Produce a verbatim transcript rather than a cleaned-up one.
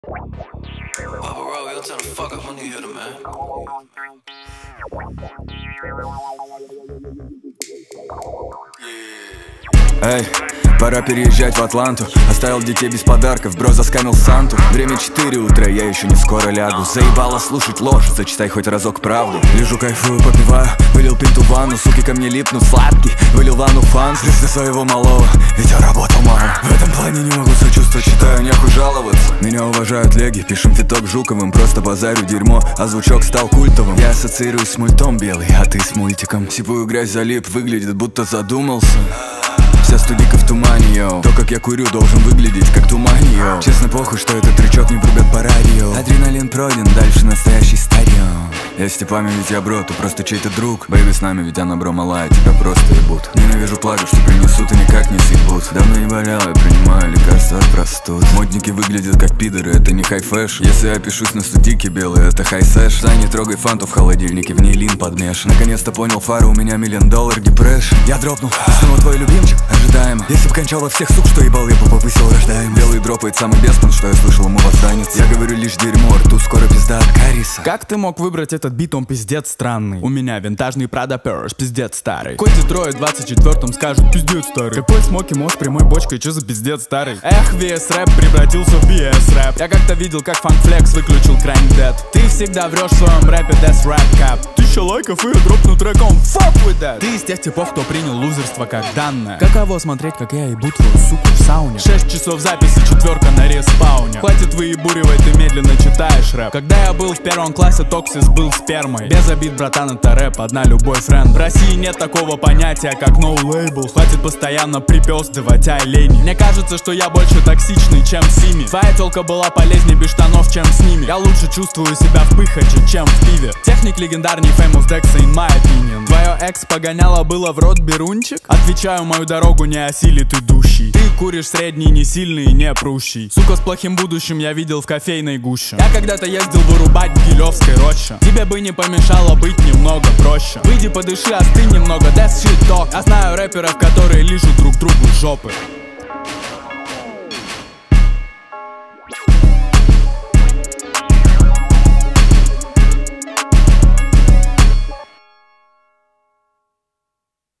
Papa Roll, we'll turn the fuck up when you hear them, man. Эй, пора переезжать в Атланту. Оставил детей без подарков, бро заскамил Санту. Время четыре утра, я еще не скоро лягу. Заебало слушать ложь, зачитай хоть разок правду. Лежу, кайфую, попиваю, вылил пинту в ванну. Суки ко мне липнут, сладкий, вылил ванну фан. Для своего малого, ведь я работал мало. В этом плане не могу сочувствовать, считаю, нехуй жаловаться. Меня уважают леги, пишем фиток Жуковым. Просто базарю дерьмо, а звучок стал культовым. Я ассоциируюсь с мультом белый, а ты с мультиком. Сипую грязь залип, выглядит будто задумался. Вся студика в тумане, йоу. То, как я курю, должен выглядеть как туман, йоу. Честно похуй, что этот трючок не врубят по радио. Адреналин пройден, дальше настоящий стадион. Если память ведь я бро, то просто чей-то друг. Бэйби с нами, ведь она бро малая, тебя просто ебут. Ненавижу плакать, что принесут и никак не съебут. Давно не болел, я принимаю лекарства от простуд. Модники выглядят как пидоры, это не хай-фэш. Если я пишусь на студике белый, это хай-сэш. Сань, не трогай фанту в холодильнике, в ней лин подмешан. Наконец-то понял фара, у меня миллион доллар депрэш. Я дропнул, и снова твой любимчик, ожидаемо. Если б кончал во всех сук, что ебал, я бы повысил рождаем. Белый дропает самый беспон, что я слышал, ему возданец. Я говорю лишь дерьмо, рту скоро пизда от кариеса. Как ты мог выбрать этот бит, он пиздец странный. У меня винтажный Prada Purse, пиздец старый. Хоть Детройт в двадцать четвёртом скажут, пиздец старый. Какой смоки мост прямой бочкой, чё за пиздец старый? Эх, ви эс рэп превратился в би эс рэп. Я как-то видел, как Funk Flex выключил Crime Dead. Ты всегда врешь в своем рэпе, Death Rap Cap. Тысяча лайков и я дропну треком Fuck with that. Ты из тех типов, кто принял лузерство как данное. Каково смотреть, как я ебу твою суку в сауне? Шесть часов записи, четверка на респауне. Хватит выебуривать, ты медленно читаешь рэп. Когда я был в первом классе, Токсис был спермой. Без обид, братан, это рэп, одна любой френд. В России нет такого понятия, как no label. Хватит постоянно припёздывать, ай лени. Мне кажется, что я больше токсичный, чем Сими. Твоя тёлка была полезнее без штанов, чем с ними. Я лучше чувствую себя в пыхаче, чем в пиве. Техник легендарней Famous Dex, in my opinion. Твоё экс погоняло было в рот берунчик? Отвечаю, мою дорогу не осилит идущий. Ты куришь средний, не сильный и не прущий. Сука с плохим будущим я видел в кофейной гуще. Я когда-то ездил вырубать в Гилевской роще. Тебе бы не помешало быть немного проще. Выйди подыши, остынь немного, that's shit talk. Я знаю рэперов, которые лижут друг другу жопы.